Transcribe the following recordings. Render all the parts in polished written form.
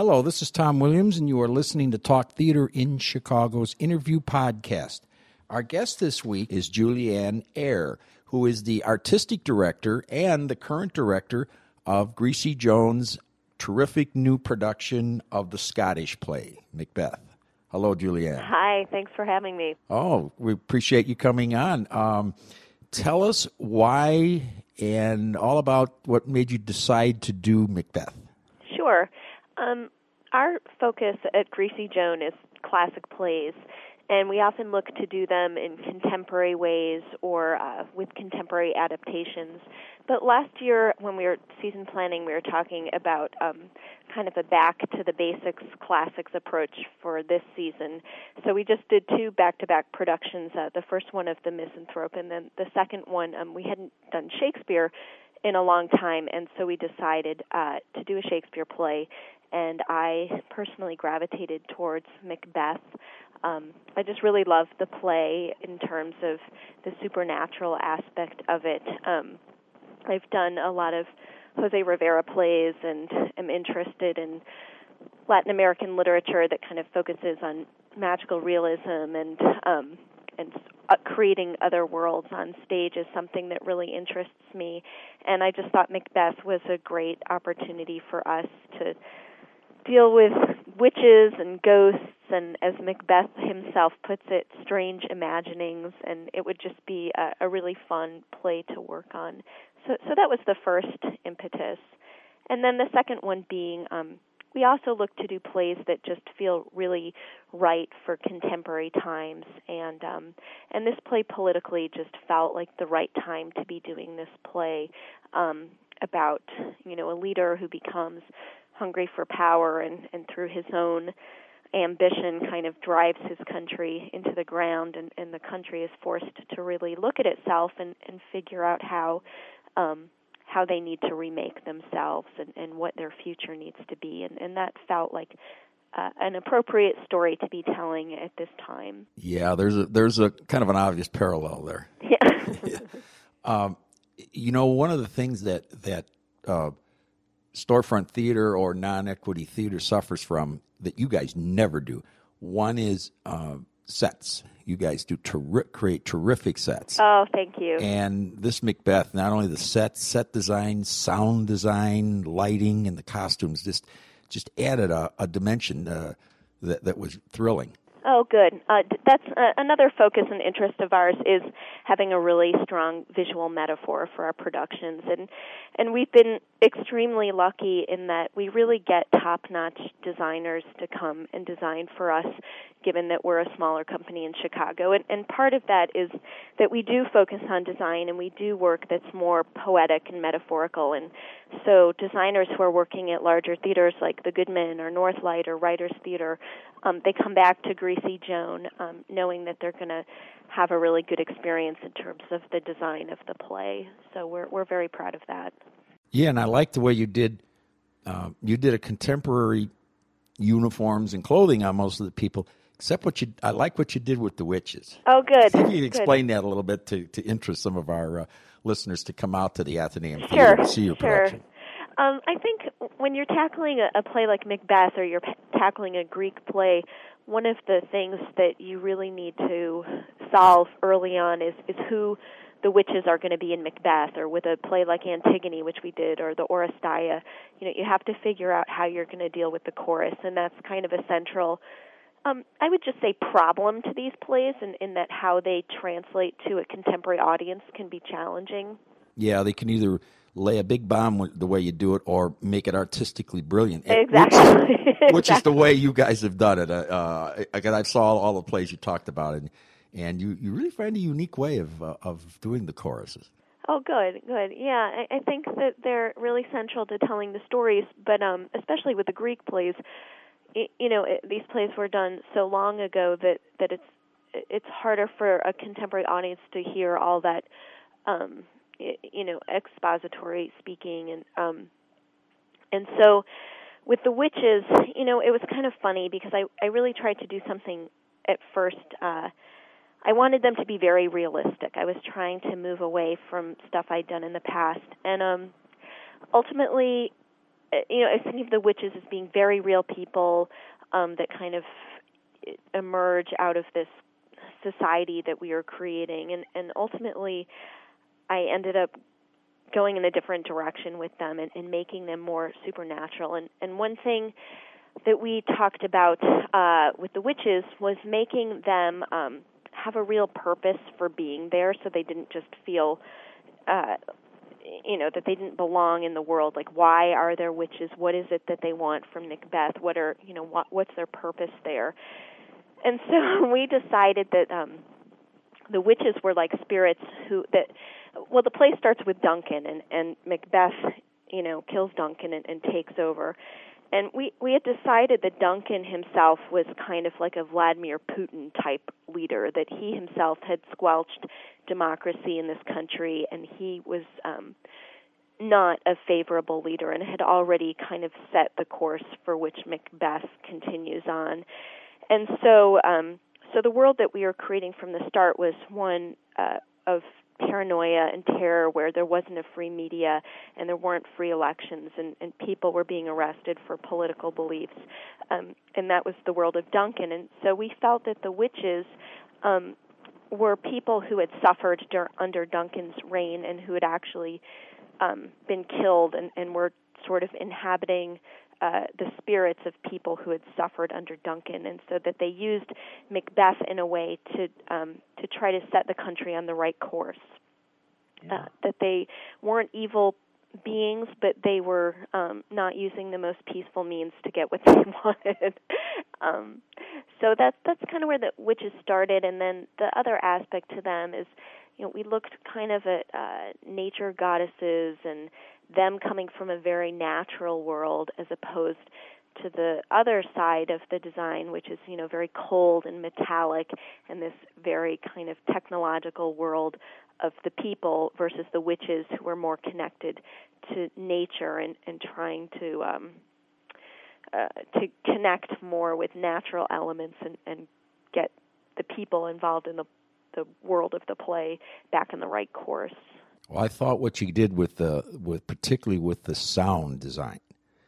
Hello, this is Tom Williams, and you are listening to Talk Theater in Chicago's Interview Podcast. Our guest this week is Julianne Ayre, who is the artistic director and the current director of Greasy Jones' terrific new production of the Scottish play, Macbeth. Hello, Julianne. Hi, thanks for having me. Oh, we appreciate you coming on. Tell us why and all about what made you decide to do Macbeth. Sure. Our focus at Greasy Joan is classic plays, and we often look to do them in contemporary ways or with contemporary adaptations. But last year, when we were season planning, we were talking about kind of a back-to-the-basics classics approach for this season. So we just did two back-to-back productions, the first one of The Misanthrope, and then the second one, we hadn't done Shakespeare in a long time, and so we decided to do a Shakespeare play, and I personally gravitated towards Macbeth. I just really love the play in terms of the supernatural aspect of it. I've done a lot of Jose Rivera plays and am interested in Latin American literature that kind of focuses on magical realism and creating other worlds on stage is something that really interests me. And I just thought Macbeth was a great opportunity for us to deal with witches and ghosts, and as Macbeth himself puts it, strange imaginings, and it would just be a really fun play to work on. So that was the first impetus. And then the second one being, we also look to do plays that just feel really right for contemporary times, and this play politically just felt like the right time to be doing this play about, a leader who becomes hungry for power and through his own ambition kind of drives his country into the ground, and the country is forced to really look at itself and figure out how they need to remake themselves and what their future needs to be. And that felt like an appropriate story to be telling at this time. Yeah, there's a kind of an obvious parallel there. Yeah. One of the things that storefront theater or non-equity theater suffers from that you guys never do, one is sets. You guys do create terrific sets. Oh, thank you. And this Macbeth, not only the set design, sound design, lighting, and the costumes just added a dimension that was thrilling. Oh, good. That's another focus and interest of ours is having a really strong visual metaphor for our productions. And we've been extremely lucky in that we really get top-notch designers to come and design for us, given that we're a smaller company in Chicago. And part of that is that we do focus on design, and we do work that's more poetic and metaphorical. And so designers who are working at larger theaters like the Goodman or Northlight or Writers Theater, they come back to Greasy Joan knowing that they're going to have a really good experience in terms of the design of the play. So we're very proud of that. Yeah, and I like the way you did a contemporary uniforms and clothing on most of the people, except I like what you did with the witches. Oh, good. See if you can explain that a little bit to interest some of our listeners to come out to the Athenaeum Theater to see your production. I think when you're tackling a play like Macbeth or you're tackling a Greek play, one of the things that you really need to solve early on is who the witches are going to be in Macbeth, or with a play like Antigone, which we did, or the Oresteia. You have to figure out how you're going to deal with the chorus, and that's kind of a central, I would just say, problem to these plays, in that how they translate to a contemporary audience can be challenging. Yeah, they can either lay a big bomb the way you do it or make it artistically brilliant. Exactly. Which is the way you guys have done it. I saw all the plays you talked about, and you really find a unique way of doing the choruses. Oh, good. Yeah, I think that they're really central to telling the stories, but especially with the Greek plays, these plays were done so long ago that it's harder for a contemporary audience to hear all that, expository speaking, and so with the witches, it was kind of funny because I really tried to do something at first. I wanted them to be very realistic. I was trying to move away from stuff I'd done in the past. And ultimately, I was thinking of the witches as being very real people that kind of emerge out of this society that we are creating. And ultimately, I ended up going in a different direction with them and making them more supernatural. And one thing that we talked about with the witches was making them have a real purpose for being there, so they didn't just feel that they didn't belong in the world. Like, why are there witches? What is it that they want from Macbeth? What's their purpose there? And so we decided that the witches were like spirits the play starts with Duncan, and Macbeth, kills Duncan and takes over. And we had decided that Duncan himself was kind of like a Vladimir Putin type leader, that he himself had squelched democracy in this country, and he was not a favorable leader and had already kind of set the course for which Macbeth continues on. And so the world that we were creating from the start was one of paranoia and terror, where there wasn't a free media and there weren't free elections, and people were being arrested for political beliefs. And that was the world of Duncan. And so we felt that the witches were people who had suffered under Duncan's reign and who had actually been killed and were sort of inhabiting the spirits of people who had suffered under Duncan, and so that they used Macbeth in a way to try to set the country on the right course. Yeah. That they weren't evil beings, but they were not using the most peaceful means to get what they wanted. So that's kind of where the witches started, and then the other aspect to them is, we looked kind of at nature goddesses and them coming from a very natural world as opposed to the other side of the design, which is, very cold and metallic, and this very kind of technological world of the people versus the witches who were more connected to nature and trying to connect more with natural elements and get the people involved in the world of the play back in the right course. Well, I thought what you did particularly with the sound design,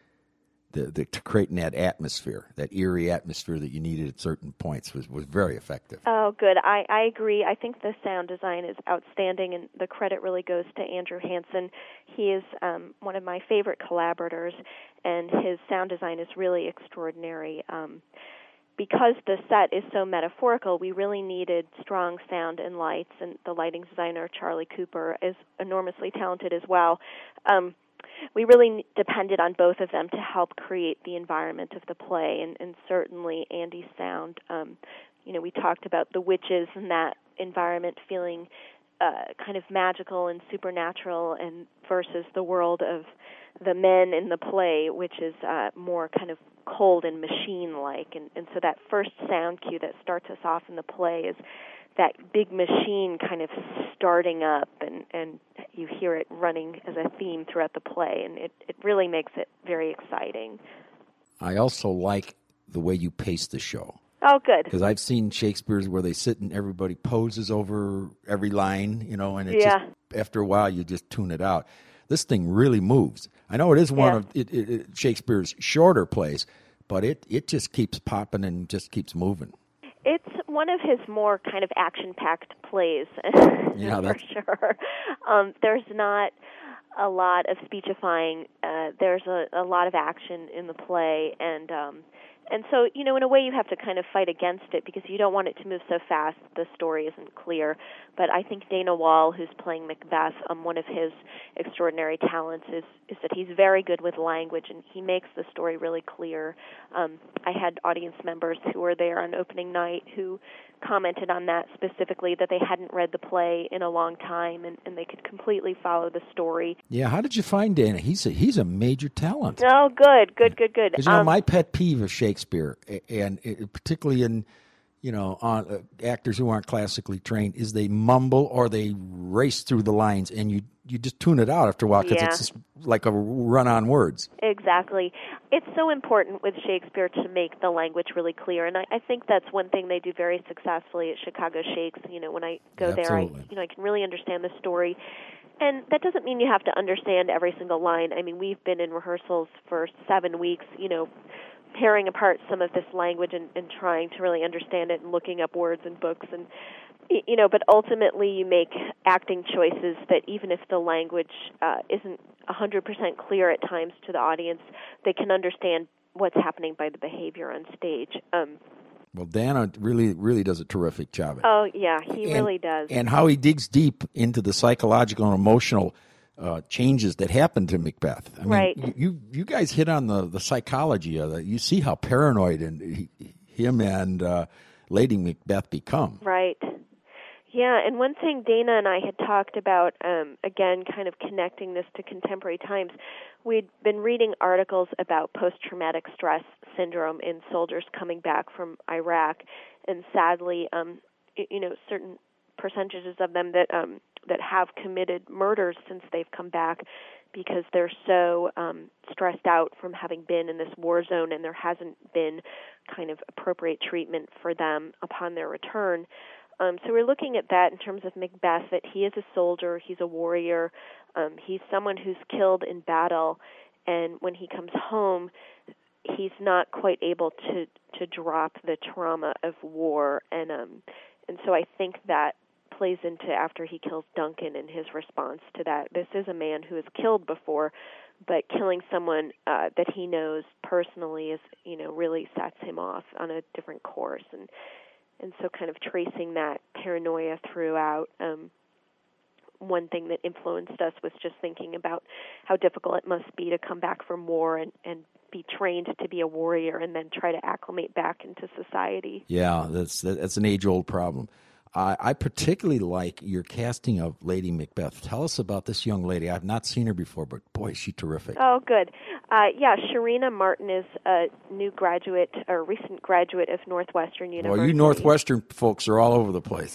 to creating that atmosphere, that eerie atmosphere that you needed at certain points, was very effective. Oh, good. I agree. I think the sound design is outstanding, and the credit really goes to Andrew Hansen. He is one of my favorite collaborators, and his sound design is really extraordinary. Because the set is so metaphorical, we really needed strong sound and lights, and the lighting designer, Charlie Cooper, is enormously talented as well. We really depended on both of them to help create the environment of the play, and certainly Andy's sound. We talked about the witches and that environment feeling kind of magical and supernatural, and versus the world of the men in the play, which is more kind of cold and machine-like. And so that first sound cue that starts us off in the play is that big machine kind of starting up, and you hear it running as a theme throughout the play, and it really makes it very exciting. I also like the way you pace the show. Oh, good. Because I've seen Shakespeare's where they sit and everybody poses over every line, and it's just, after a while you just tune it out. This thing really moves. I know it is one of Shakespeare's shorter plays, but it just keeps popping and just keeps moving. It's one of his more kind of action-packed plays, for sure. There's not a lot of speechifying. There's a lot of action in the play, and so, in a way you have to kind of fight against it because you don't want it to move so fast the story isn't clear. But I think Dana Wall, who's playing Macbeth, one of his extraordinary talents is that he's very good with language, and he makes the story really clear. I had audience members who were there on opening night who commented on that specifically, that they hadn't read the play in a long time, and they could completely follow the story. Yeah, how did you find Dana? He's a major talent. Oh, good. Because, my pet peeve of Shakespeare, and particularly in, on actors who aren't classically trained, is they mumble or they race through the lines, and you just tune it out after a while because it's just like a run on words. Exactly. It's so important with Shakespeare to make the language really clear, and I think that's one thing they do very successfully at Chicago Shakes. When I go there, I can really understand the story. And that doesn't mean you have to understand every single line. I mean, we've been in rehearsals for 7 weeks, tearing apart some of this language and trying to really understand it and looking up words in books. And, but ultimately you make acting choices that even if the language isn't 100% clear at times to the audience, they can understand what's happening by the behavior on stage. Well, Dana really does a terrific job. Oh, yeah, he really does. And how he digs deep into the psychological and emotional changes that happen to Macbeth. I mean, right. You guys hit on the psychology of it. You see how paranoid him and Lady Macbeth become. Right. Yeah, and one thing Dana and I had talked about, again, kind of connecting this to contemporary times, we'd been reading articles about post-traumatic stress syndrome in soldiers coming back from Iraq, and sadly, certain percentages of them that have committed murders since they've come back because they're so stressed out from having been in this war zone, and there hasn't been kind of appropriate treatment for them upon their return. So we're looking at that in terms of Macbeth, that he is a soldier, he's a warrior, he's someone who's killed in battle, and when he comes home, he's not quite able to drop the trauma of war, and so I think that plays into after he kills Duncan and his response to that. This is a man who has killed before, but killing someone that he knows personally is, really sets him off on a different course, and so kind of tracing that paranoia throughout. One thing that influenced us was just thinking about how difficult it must be to come back from war and be trained to be a warrior and then try to acclimate back into society. Yeah, that's an age-old problem. I particularly like your casting of Lady Macbeth. Tell us about this young lady. I've not seen her before, but boy, is she terrific. Oh, good. Sharina Martin is a new graduate or recent graduate of Northwestern University. Well, you Northwestern folks are all over the place.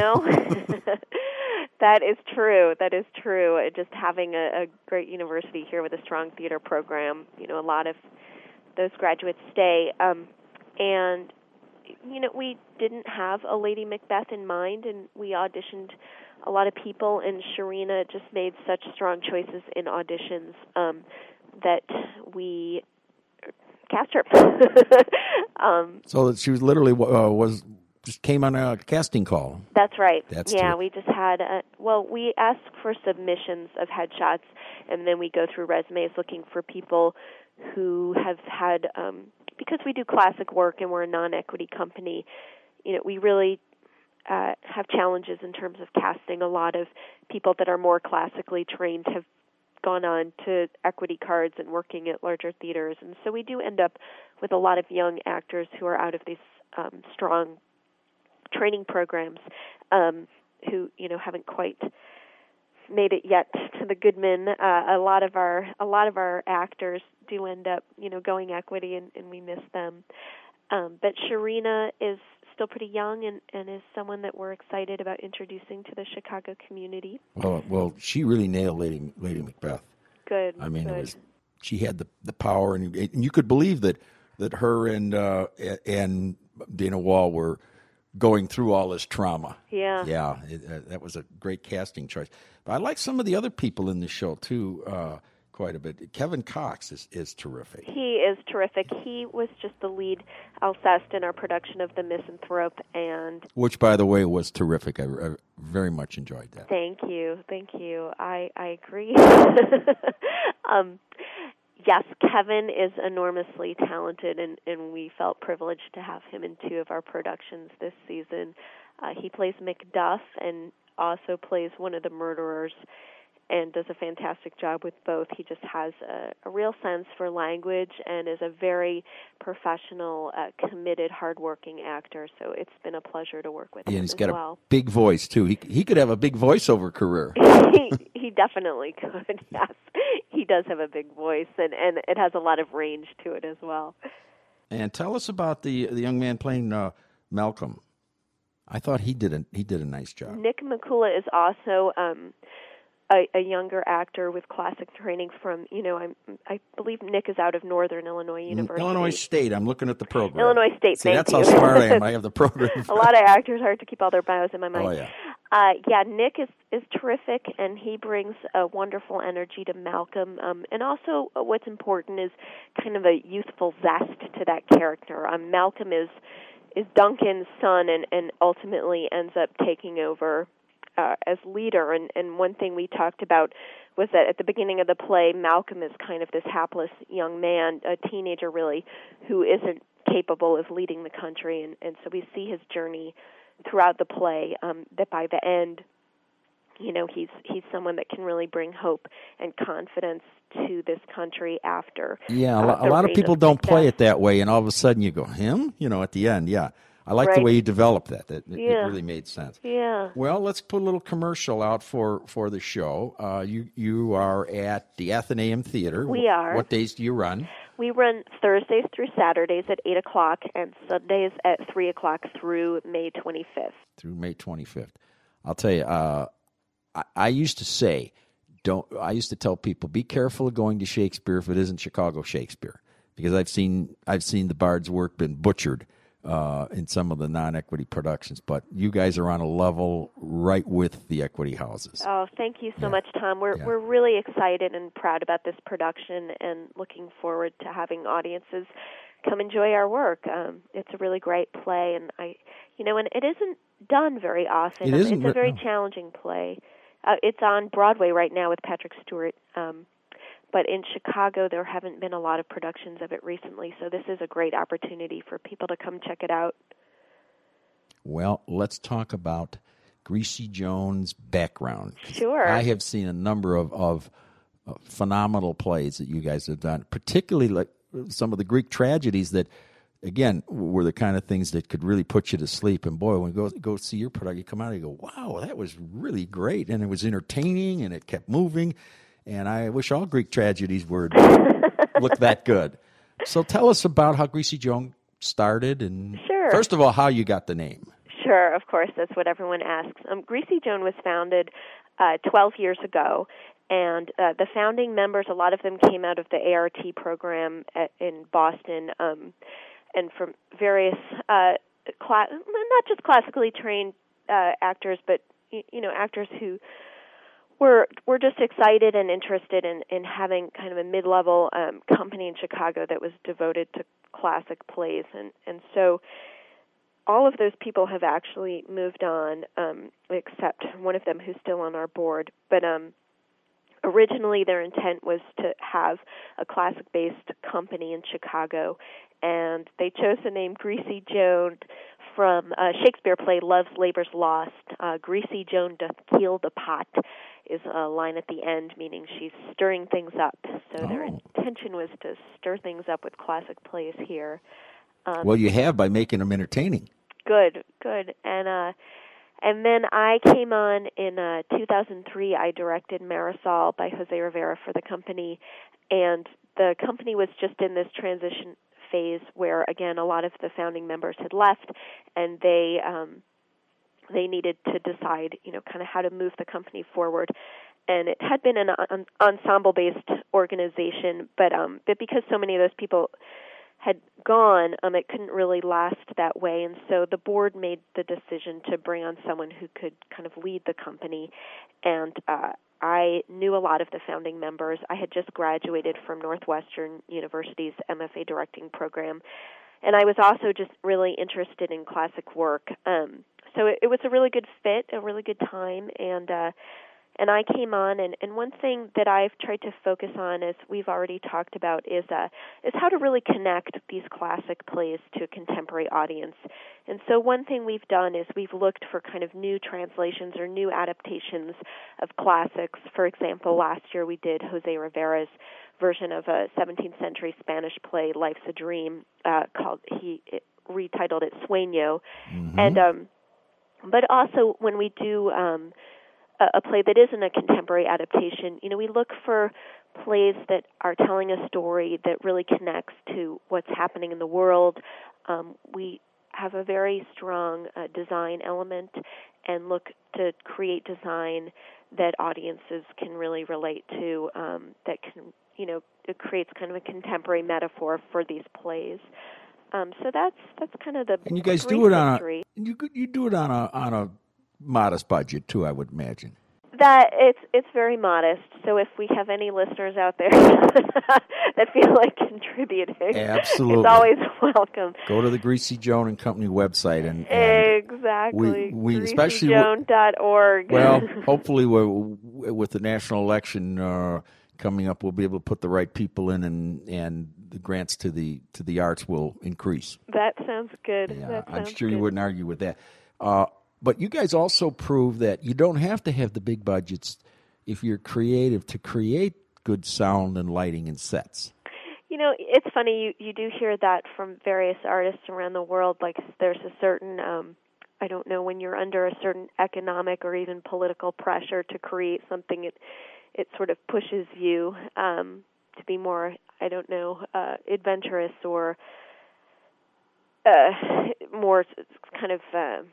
That is true. That is true. Just having a great university here with a strong theater program, a lot of those graduates stay. And we didn't have a Lady Macbeth in mind, and we auditioned a lot of people, and Sharina just made such strong choices in auditions that we cast her. So she was literally just came on a casting call. That's right. That's we just had we ask for submissions of headshots, and then we go through resumes looking for people who have had because we do classic work and we're a non-equity company, we really have challenges in terms of casting. A lot of people that are more classically trained have gone on to equity cards and working at larger theaters. And so we do end up with a lot of young actors who are out of these strong training programs who, haven't quite made it yet to the Goodman. A lot of our actors do end up, going equity, and we miss them. But Sharina is still pretty young and is someone that we're excited about introducing to the Chicago community. Well, she really nailed Lady Macbeth. Good. I mean, good. She had the power, and you could believe that her and Dana Wall were going through all this trauma. Yeah. Yeah, that was a great casting choice. But I like some of the other people in the show, too, quite a bit. Kevin Cox is terrific. He is terrific. He was just the lead Alceste in our production of The Misanthrope. Which, by the way, was terrific. I very much enjoyed that. Thank you. I agree. Yes, Kevin is enormously talented, and we felt privileged to have him in 2 of our productions this season. He plays Macduff and also plays one of the murderers and does a fantastic job with both. He just has a real sense for language and is a very professional, committed, hardworking actor, so it's been a pleasure to work with him he's as got well. A big voice, too. He could have a big voiceover career. He definitely could, yes. He does have a big voice, and it has a lot of range to it as well. And tell us about the young man playing Malcolm. I thought he did a nice job. Nick Mikula is also a younger actor with classic training from, I believe Nick is out of Northern Illinois University. Illinois State. I'm looking at the program. Illinois State, See, that's how smart I am. I have the program. A lot of actors, hard to keep all their bios in my mind. Oh, yeah. Yeah, Nick is terrific, and he brings a wonderful energy to Malcolm. And also, what's important is kind of a youthful zest to that character. Malcolm is Duncan's son, and ultimately ends up taking over as leader. And one thing we talked about was that at the beginning of the play, Malcolm is kind of this hapless young man, a teenager really, who isn't capable of leading the country. And so we see his journey throughout the play, that by the end, he's someone that can really bring hope and confidence to this country after. Yeah, a lot of people don't play it that way, and all of a sudden you go, him? At the end, yeah. I like the way you developed that. It really made sense. Yeah. Well, let's put a little commercial out for the show. You are at the Athenaeum Theater. We are. What days do you run? We run Thursdays through Saturdays at 8 o'clock and Sundays at 3 o'clock through May 25th. Through May 25th. I'll tell you, I used to say, I used to tell people, be careful of going to Shakespeare if it isn't Chicago Shakespeare, because I've seen the Bard's work been butchered in some of the non-equity productions, but you guys are on a level right with the equity houses. Oh, thank you so much, Tom. We're really excited and proud about this production, and looking forward to having audiences come enjoy our work. It's a really great play, and and it isn't done very often. It's a very challenging play. It's on Broadway right now with Patrick Stewart. But in Chicago, there haven't been a lot of productions of it recently, so this is a great opportunity for people to come check it out. Well, let's talk about Greasy Jones' background. Sure. I have seen a number of phenomenal plays that you guys have done, particularly like some of the Greek tragedies that, again, were the kind of things that could really put you to sleep. And boy, when you go see your product, you come out and you go, wow, that was really great, and it was entertaining, and it kept moving. And I wish all Greek tragedies would look that good. So tell us about how Greasy Joan started, and first of all, how you got the name. Sure, of course, that's what everyone asks. Greasy Joan was founded 12 years ago, and the founding members, a lot of them came out of the ART program in Boston, and from various, not just classically trained actors, but actors who were just excited and interested in having kind of a mid-level company in Chicago that was devoted to classic plays. And so all of those people have actually moved on, except one of them who's still on our board. But originally their intent was to have a classic-based company in Chicago, and they chose the name Greasy Joan from a Shakespeare play, Love's Labour's Lost. Greasy Joan doth keel the pot is a line at the end, meaning she's stirring things up. So their intention was to stir things up with classic plays here. Well, you have, by making them entertaining. Good. And then I came on in 2003. I directed Marisol by Jose Rivera for the company, and the company was just in this transition phase where, again, a lot of the founding members had left, and they needed to decide, kind of how to move the company forward. And it had been an ensemble-based organization, but because so many of those people had gone, it couldn't really last that way. And so the board made the decision to bring on someone who could kind of lead the company. And I knew a lot of the founding members. I had just graduated from Northwestern University's MFA directing program, and I was also just really interested in classic work. So it was a really good fit, a really good time, and I came on, and one thing that I've tried to focus on, as we've already talked about, is how to really connect these classic plays to a contemporary audience. And so one thing we've done is we've looked for kind of new translations or new adaptations of classics. For example, last year we did Jose Rivera's version of a 17th century Spanish play, Life's a Dream, he retitled it Sueño. Mm-hmm. And but also when we do a play that isn't a contemporary adaptation, we look for plays that are telling a story that really connects to what's happening in the world. We have a very strong design element and look to create design that audiences can really relate to, that can, it creates kind of a contemporary metaphor for these plays. So that's kind of the. And you guys do it on a you do it on a modest budget too, I would imagine. That it's very modest. So if we have any listeners out there that feel like contributing, absolutely, it's always welcome. Go to the Greasy Joan and Company website and exactly GreasyJoan.org. Well, hopefully, with the national election coming up, we'll be able to put the right people in, and the grants to the arts will increase. That sounds good. Yeah, I'm sure you wouldn't argue with that. But you guys also prove that you don't have to have the big budgets if you're creative to create good sound and lighting and sets. You know, it's funny, you do hear that from various artists around the world, like there's a certain, I don't know, when you're under a certain economic or even political pressure to create something, it sort of pushes you to be more, I don't know, adventurous or more kind of...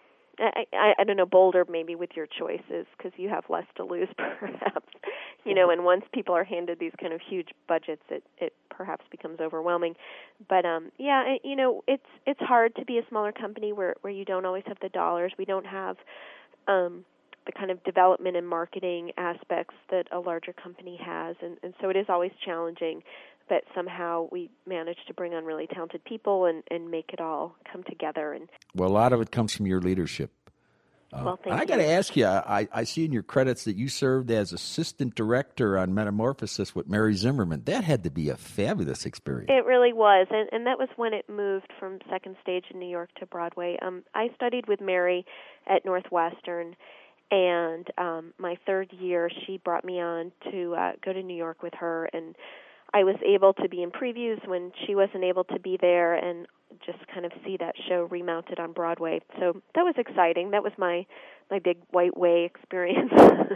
I don't know, bolder maybe with your choices because you have less to lose perhaps, you know, and once people are handed these kind of huge budgets, it perhaps becomes overwhelming. But, yeah, you know, it's hard to be a smaller company where you don't always have the dollars. We don't have the kind of development and marketing aspects that a larger company has, and so it is always challenging. But somehow we manage to bring on really talented people and make it all come together. And well, a lot of it comes from your leadership. Well, thank you. I got to ask you, I see in your credits that you served as assistant director on Metamorphosis with Mary Zimmerman. That had to be a fabulous experience. It really was, and that was when it moved from Second Stage in New York to Broadway. I studied with Mary at Northwestern, and my third year she brought me on to go to New York with her, and I was able to be in previews when she wasn't able to be there and just kind of see that show remounted on Broadway. So that was exciting. That was my big White Way experience.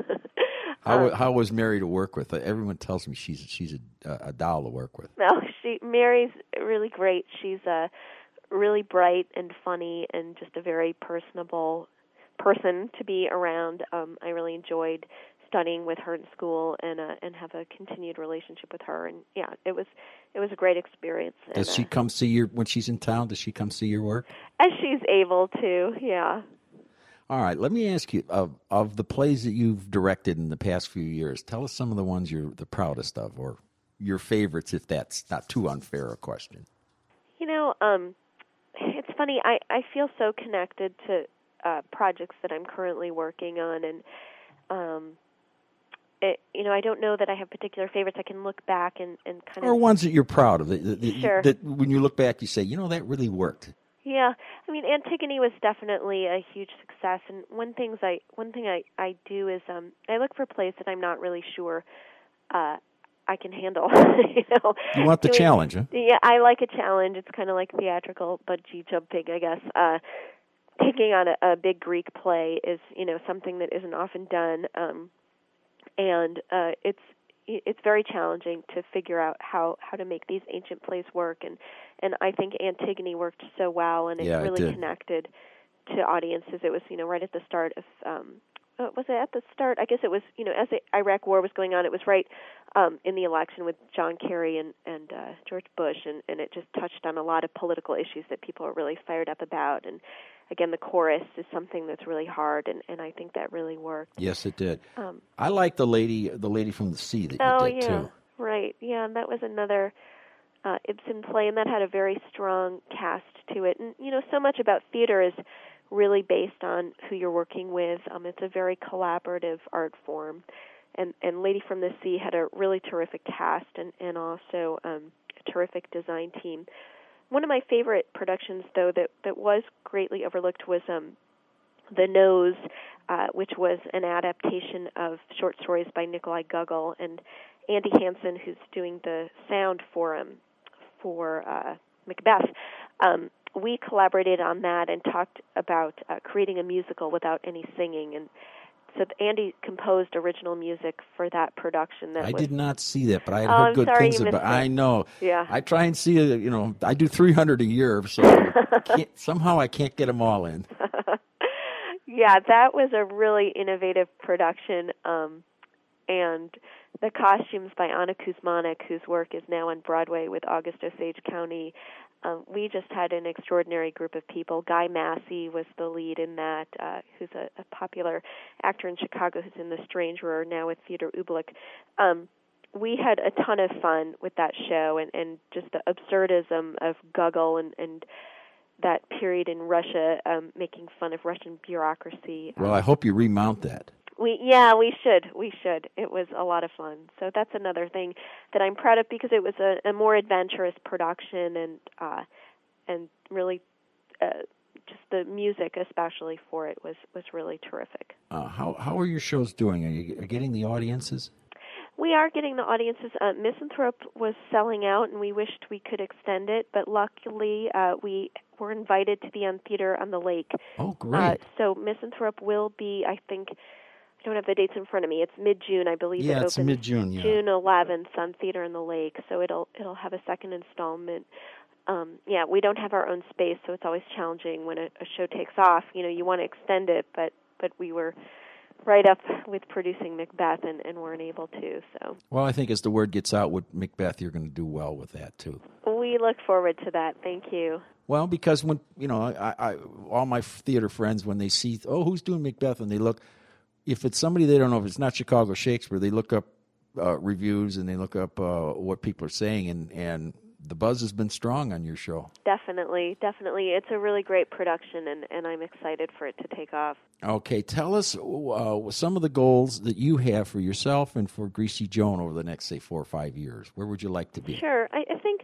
How was Mary to work with? Everyone tells me she's a doll to work with. No, Mary's really great. She's really bright and funny and just a very personable person to be around. I really enjoyed studying with her in school and have a continued relationship with her, and yeah, it was a great experience. Does she come see your when she's in town? Does she come see your work? As she's able to, yeah. All right, let me ask you of the plays that you've directed in the past few years. Tell us some of the ones you're the proudest of, or your favorites, if that's not too unfair a question. You know, it's funny. I feel so connected to projects that I'm currently working on, and you know, I don't know that I have particular favorites. I can look back and kind of... Or ones that you're proud of. Sure. That when you look back, you say, you know, that really worked. Yeah. I mean, Antigone was definitely a huge success. And one thing I do is I look for plays that I'm not really sure I can handle. You want the challenge, huh? Yeah, I like a challenge. It's kind of like theatrical bungee jumping, I guess. Taking on a big Greek play is, you know, something that isn't often done. And it's very challenging to figure out how to make these ancient plays work, and I think Antigone worked so well, and it really connected to audiences. It was, you know, right at the start of was it at the start? I guess it was, you know, as the Iraq War was going on. It was right in the election with John Kerry and George Bush, and it just touched on a lot of political issues that people are really fired up about. And again, the chorus is something that's really hard, and I think that really worked. Yes, it did. I like the lady from the sea that you did too. Right. Yeah, and that was another Ibsen play, and that had a very strong cast to it. And you know, so much about theater is really based on who you're working with. It's a very collaborative art form. And Lady from the Sea had a really terrific cast and also a terrific design team. One of my favorite productions, though, that was greatly overlooked was The Nose, which was an adaptation of short stories by Nikolai Gogol, and Andy Hansen, who's doing the sound for Macbeth. We collaborated on that and talked about creating a musical without any singing, and so Andy composed original music for that production. I did not see that, but I had heard good things about it. I know. Yeah. I try and see, you know, I do 300 a year, so somehow I can't get them all in. Yeah, that was a really innovative production. and the costumes by Anna Kuzmanik, whose work is now on Broadway with August Osage County. We just had an extraordinary group of people. Guy Massey was the lead in that, who's a popular actor in Chicago who's in The Strangerer, now with Theodore Ublik. We had a ton of fun with that show, and just the absurdism of Gogol and that period in Russia, making fun of Russian bureaucracy. Well, I hope you remount that. We should. It was a lot of fun. So that's another thing that I'm proud of, because it was a more adventurous production, and really just the music, especially for it, was really terrific. How are your shows doing? Are you getting the audiences? We are getting the audiences. Misanthrope was selling out, and we wished we could extend it, but luckily we were invited to be on Theater on the Lake. Oh, great. So Misanthrope will be, I think, I don't have the dates in front of me. It's mid-June, I believe. Yeah, it it's mid-June. Yeah. June 11th on Theater on the Lake. So it'll have a second installment. We don't have our own space, so it's always challenging when a show takes off. You want to extend it, but we were right up with producing Macbeth and weren't able to. So. Well, I think as the word gets out with Macbeth, you're going to do well with that too. We look forward to that. Thank you. Well, because when I all my theater friends, when they see who's doing Macbeth, and they look. If it's somebody they don't know, if it's not Chicago Shakespeare, they look up reviews and they look up what people are saying, and the buzz has been strong on your show. Definitely. It's a really great production, and I'm excited for it to take off. Okay, tell us some of the goals that you have for yourself and for Greasy Joan over the next, say, 4 or 5 years. Where would you like to be? Sure. I think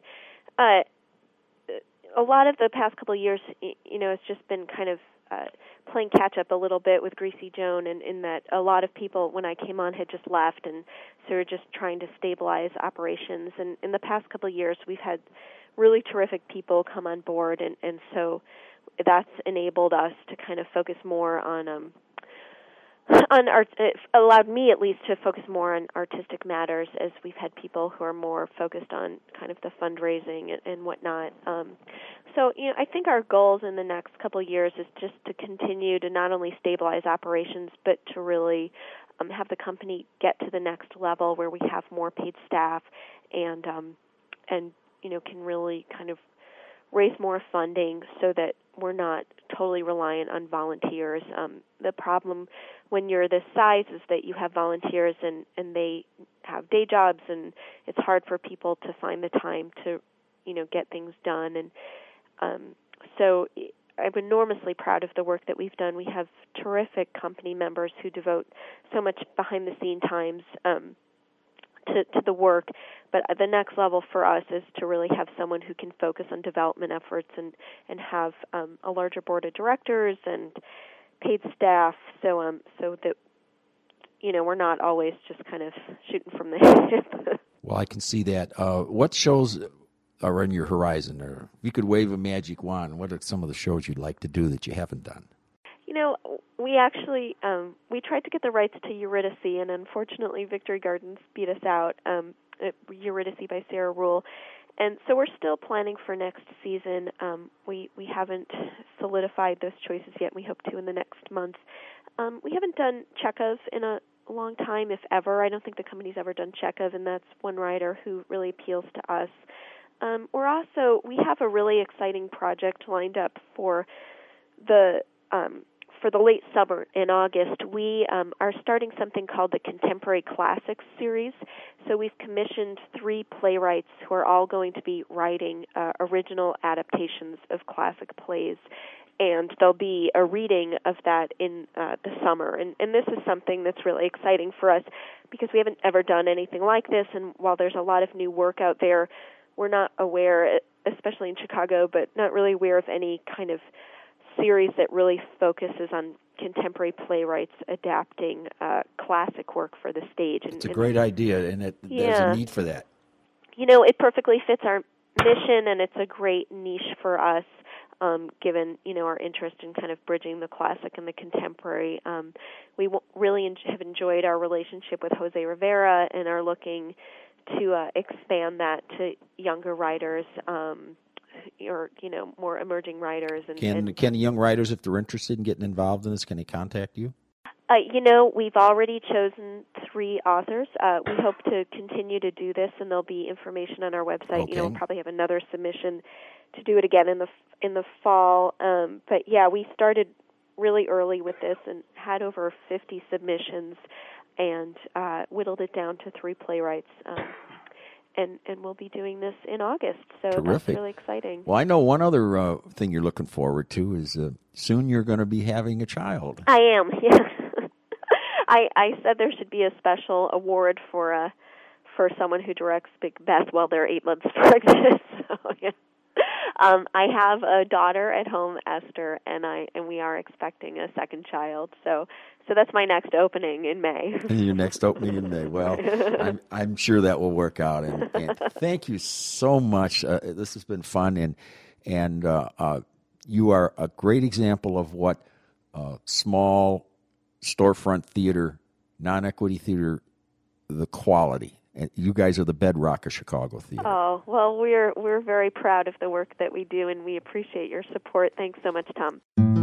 a lot of the past couple of years, it's just been kind of playing catch-up a little bit with Greasy Joan, and in that a lot of people, when I came on, had just left, and so we're just trying to stabilize operations. And in the past couple of years, we've had really terrific people come on board, and so that's enabled us to kind of focus more on art. It allowed me, at least, to focus more on artistic matters, as we've had people who are more focused on kind of the fundraising and whatnot. So, I think our goals in the next couple of years is just to continue to not only stabilize operations, but to really have the company get to the next level where we have more paid staff and can really kind of raise more funding so that we're not totally reliant on volunteers. The problem when you're this size is that you have volunteers and they have day jobs, and it's hard for people to find the time to, get things done. And so I'm enormously proud of the work that we've done. We have terrific company members who devote so much behind-the-scene times to the work, but the next level for us is to really have someone who can focus on development efforts and have a larger board of directors and paid staff, so that we're not always just kind of shooting from the hip. Well, I can see that. What shows are on your horizon, or if you could wave a magic wand, what are some of the shows you'd like to do that you haven't done? We actually we tried to get the rights to Eurydice, and unfortunately Victory Gardens beat us out. Eurydice by Sarah Rule, and so we're still planning for next season. We haven't solidified those choices yet. We hope to in the next month. We haven't done Chekhov in a long time, if ever. I don't think the company's ever done Chekhov, and that's one writer who really appeals to us. We have a really exciting project lined up for the late summer in August. We are starting something called the Contemporary Classics Series. So we've commissioned 3 playwrights who are all going to be writing original adaptations of classic plays, and there'll be a reading of that in the summer. And this is something that's really exciting for us because we haven't ever done anything like this, and while there's a lot of new work out there, we're not aware, especially in Chicago, but not really aware of any kind of series that really focuses on contemporary playwrights adapting classic work for the stage. It's a great idea, and there's a need for that. It perfectly fits our mission, and it's a great niche for us, given, our interest in kind of bridging the classic and the contemporary. We really have enjoyed our relationship with Jose Rivera and are looking to expand that to younger writers, or more emerging writers. And can young writers, if they're interested in getting involved in this, can they contact you? We've already chosen 3 authors. We hope to continue to do this, and there'll be information on our website. Okay. We'll probably have another submission to do it again in the fall. But yeah, we started really early with this and had over 50 submissions, and whittled it down to 3 playwrights. And we'll be doing this in August, so Terrific. That's really exciting. Well, I know one other thing you're looking forward to is soon you're going to be having a child. I am, yes. I said there should be a special award for someone who directs Macbeth while they're 8 months pregnant. So, yeah. I have a daughter at home, Esther, and we are expecting a second child. So that's my next opening in May. Your next opening in May. Well, I'm sure that will work out. And thank you so much. This has been fun, and you are a great example of what small storefront theater, non-equity theater, the quality. And you guys are the bedrock of Chicago theater. Oh, well, we're very proud of the work that we do, and we appreciate your support. Thanks so much, Tom.